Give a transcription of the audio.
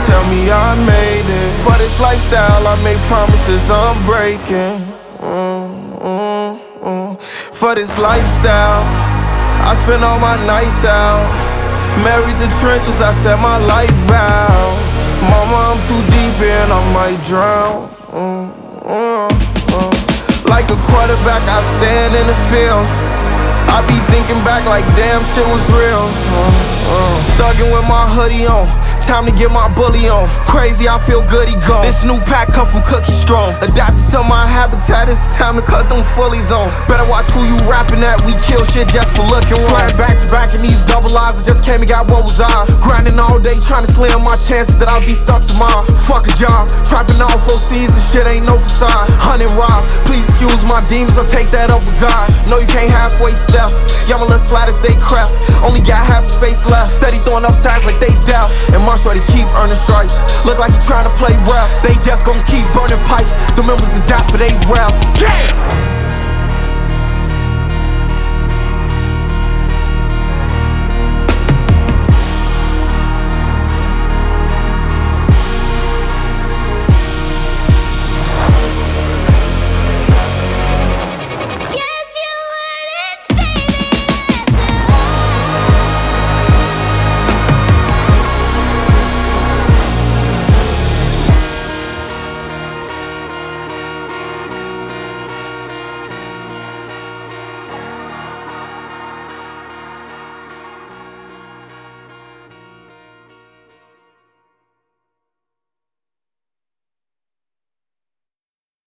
tell me I made it. For this lifestyle, I make promises I'm breaking. For this lifestyle, I spend all my nights out. Married the trenches, I set my life out. Mama, I'm too deep in, I might drown. Like a quarterback, I stand in the field. I be thinking back like damn shit was real. Thuggin' with my hoodie on, time to get my bully on. Crazy, I feel good, he gone. This new pack come from Cookie Strong. Adapted to my habitat, it's time to cut them fullies on. Better watch who you rapping at, we kill shit just for looking wrong. Slide back to back in these double eyes, I just came and got what was ours. Grinding all day, trying to slam my chances that I'll be stuck tomorrow. Fuck a job, trapping all 4 seasons, shit ain't no facade. Hunting rob, please excuse my demons, I'll take that up with God. No, you can't halfway step, y'all my little sliders, they crap. Only got half his face left, steady throwing up signs like they doubt. And Marsh ready to keep earning stripes, look like he trying to play rap. They just gon' keep burning pipes, the members that die for they rap. Yeah!